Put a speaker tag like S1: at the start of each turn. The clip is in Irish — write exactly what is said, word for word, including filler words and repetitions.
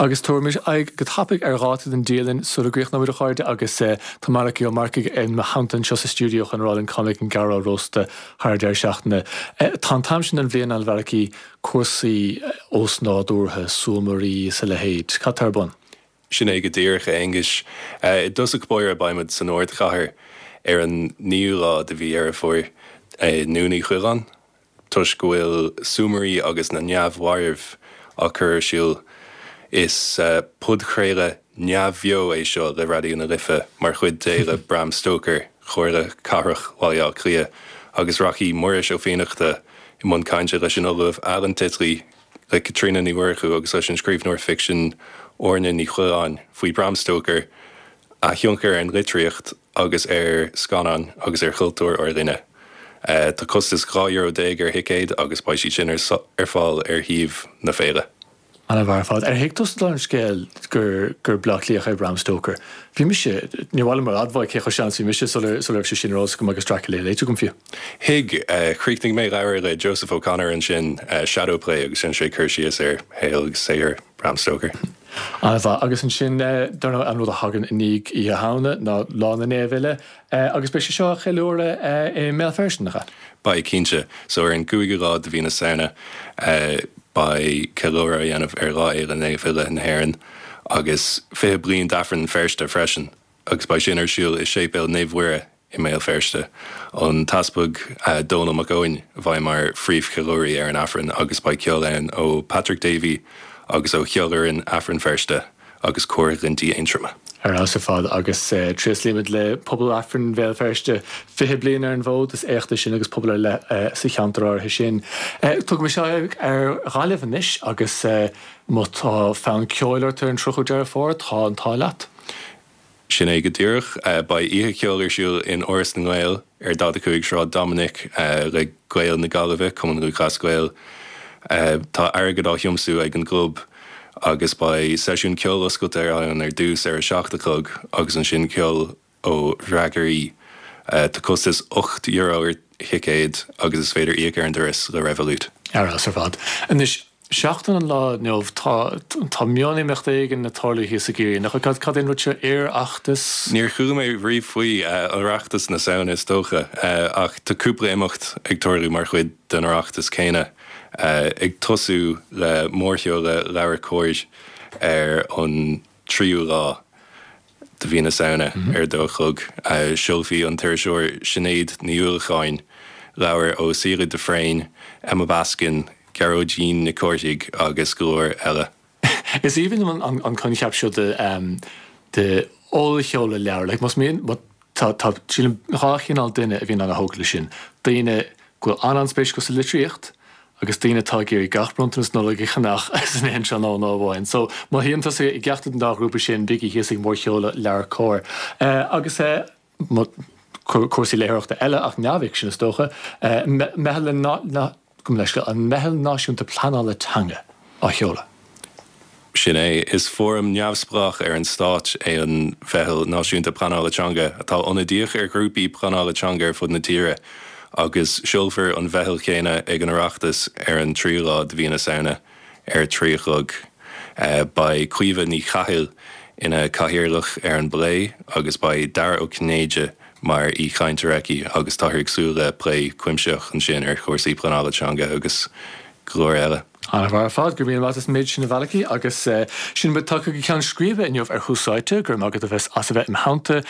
S1: agus tuairmis ag go tapig ar ráta den díalinn sula gríoch na muidir cháirde agus tamarach ó marcaigh in ma hantan seo sa stúdio chun ráil an comic an Gará Rosta Hardeir seachtainna. Tá tam sin an bhléon an bheraí cuasaí ósnádúrtha suamarí sa lehéid. Cá tar bun?
S2: Sin é go dtíorcha English. Uh, it does a boir baimid san Ord Chahar ar an níúlá de bhí ar a fór uh, núnaí chuiran. Tus gohfuil suamarí agus na neamhhairmh a chur siúil is uh, pudchréile neamhbheo é seo le radaí na rifa mar chud déile Bram Stoker chóirle carach bhaile clia agus rachaí muiris ó féinachta i món cainte leis an olmh Alan Titri le Katrina ní Bhuirchu agus leis an scríbhneoir fiction orna ní chuán faoi Bram Stoker a thionnchar an litríocht agus ar scanán agus ar chultúr or linne. Uh, tá costas dhá euro déag ar hicéid agus baisí sin ar, so, ar fáil ar híomh na féile.
S1: Anna bhar fád. Ar héictos lá an scéil gur gur blachlíoch ar Bram Stoker. Bhí mise, níomhhaile mar admhaid chécha seans bhí mise solar solar sé sin rás go agus stracha le léite gom fiú.
S2: Hig, uh, chríicning mé leabhar le Joseph O'Connor an sin uh, Shadowplay agus sin sé chuirsíos ar héil agus sé ar Bram Stoker.
S1: Anna bhar, agus an sin darna an rud a hagan iníg í a hána ná lána néhile agus be sé seo cheúra i mé fersnacha.
S2: Ba cínse, so ar an gúigurá de bhí na saona uh, ba celóra dhéanamh ar rá éile néhile na hhéireann agus fé blion dafran ferste freisin agus ba sin ar siúil is sépéil néomhhuire i mé ferste an taspug uh, Donal McOwen bhaid mar phríomh celóirí ar an afran agus ba ceolainn ó Patrick Davey agus ó cheolar an afran ferste agus cóir lintí eintrama.
S1: Ar as fád agus uh, tríos límid le pobl afran bhéil ferste fihe blian ar an bhód is éachta sin agus pobl le uh, sa cheantar ar sin. Uh, Tug me seo ar gáileh níis agus uh, má tá feann ceoilir tar an trochu dear fór tá an táileat.
S2: Sin é go dtíorch uh, ba ihe ceolir siúil in Oras na Gael ar dada chuig srá Dominic uh, le Gael na Galibh cum an Lucas Gael. Uh, tá airgad á thiomsú ag an glub agus ba seisiún ceol oscailt ar an ar dús ar a seachtachlog agus an sin ceol ó Ragarí uh, tá costas ocht euro ar hicéid agus is féidir íoc ar an duras le Revolut.
S1: Ar as fád. An is seachtain an lá neomh tá meánaí meachta an na tálaí hí sa géirí nach cad cad in rute ar achtas?
S2: Níor chuúil mé riomh faoi uh, an reachtas na saona is dócha uh, ach tá cúpla éimeacht ag toirú mar chuid den reachtas céine. Uh, ag tosú le mórtheo le leabhar cóir ar an tríú lá de bhí na saona mm-hmm. ar dóchug uh, seolfaí an tuirseoir Sinead ní Uachtáin leabhar ó Síle de Frain, Emma Baskin, Garó Jean na Cortaigh agus glóir eile.
S1: Is even an, an, an concept seo de, um, de ólacheola leabhar, like, mas míon tá sílim ráchinál duine a bhíon an a hógla sin. Daine go an an spéis go sa litríocht agus daine tá géirí gachbrontas nó le gichanach as an hen seán ná bháin. So má híonanta sé i gceachta an dágrúpa sin bigí hiasig mór cheola lear cóir. Uh, agus é uh, cuasaí léireachta eile ach neamhíh sin is dócha uh, mehel an mehel náisiúnta planála tanga á cheola.
S2: Sin é is fóm neamhsprach ar an stát é an bheithil náisiúnta planála tanga atá ionadíoch ar grúpaí planála tanga ar fud na tíre agus siolfar an bheithil chéine ag an oireachtas ar an tríúlá de bhí na saona ar tríochlog uh, ba cuimhe ní chaithil ina caithearlach ar an blé agus ba dar ó cnéide mar í chaintereici agus táthirg súla plé cuimseach an sin ar chósaí planála tanga agus glóir eile.
S1: Anna bhar fád gur bhíon is méid sin na bhealaí agus uh, sin bud tucha go ceann scríomh inniuh ar chúsáite gur mágad a bheits as a bheith im hánta